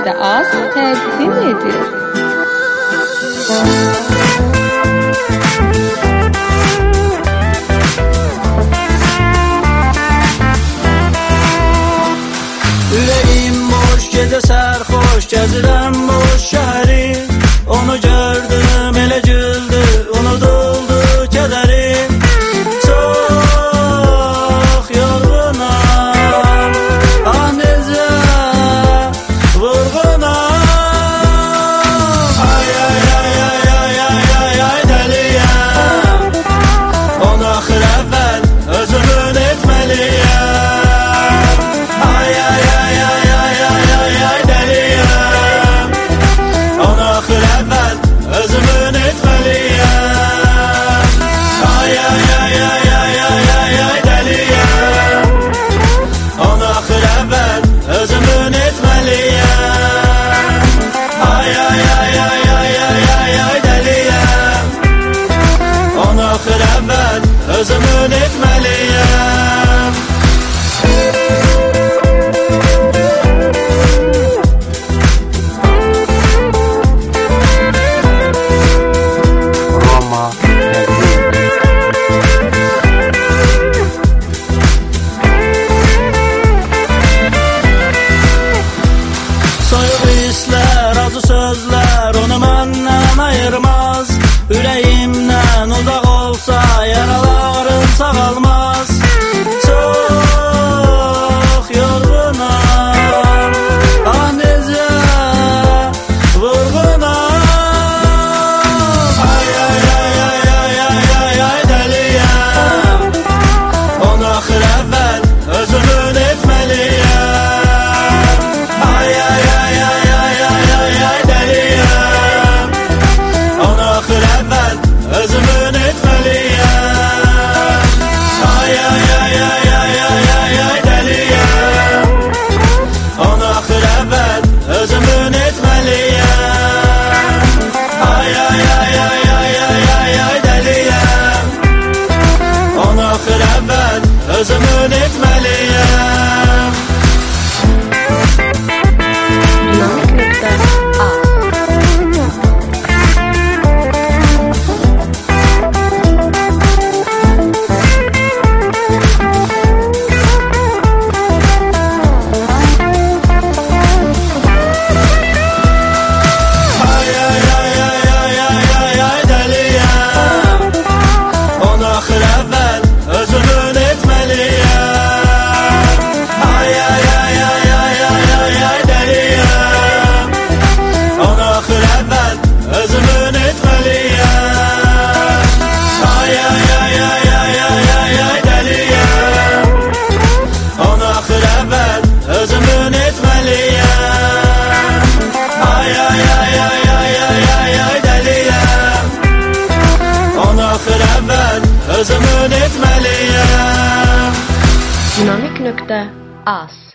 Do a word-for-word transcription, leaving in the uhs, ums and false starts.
az təqdim edir. Ürəyim boş, gecə sərxoş, gəzirəm boş şəhəri. Onu gördüm, elə güldü, unuduldu kədərim. Çox yorğunam, ah necə vurğunam. Ay ay ay ay ay ay ay ay dəliyəm. Onu axır əvvəl özümün etməliyəm. Ay ay ay ay ay ay ay ay dəliyəm. Onu axır əvvəl özümün etməliyəm. Ay ay ay ay ay ay ay ay dəliyəm. Onu axır əvvəl özümün etməliyəm. Ay ay ay ay ay ay ay ay dəliyəm. Onu axır əvvəl özümün etməliyəm. Soyuq hisslər, acı sözlər onu məndən ayırmaz. Ürəyimdən uzaq olsa yaralarım sağalmaz. Çox yorğunam, ah necə vurğunam. Ay ay ay ay ay ay ay ay dəliyəm. Onu axır əvvəl özümün etməliyəm. Ay ay ay ay ay ay ay ay dəliyəm. Onu axır əvvəl özümün etməliyəm. Ay ay ay ay ay ay ay ay dəliyəm. Onu axır əvvəl özümün etməliyəm. Ay ay ay ay ay ay ay ay dəliyəm. Onu axır əvvəl özümün etməliyəm. Ay ay ay ay ay ay ay ay dəliyəm. Onu axır əvvəl özümün etməliyəm. Ay ay ay ay ay ay ay ay dəliyəm. Onu axır əvvəl özümün etməliyəm. Ay ay ay ay ay ay ay ay dəliyəm. Onu axır əvvəl özümün etməliyəm. Ay ay ay ay ay ay ay ay dəliyəm. Onu axır əvvəl özümün etməliyəm. Dinamik nöqtə az.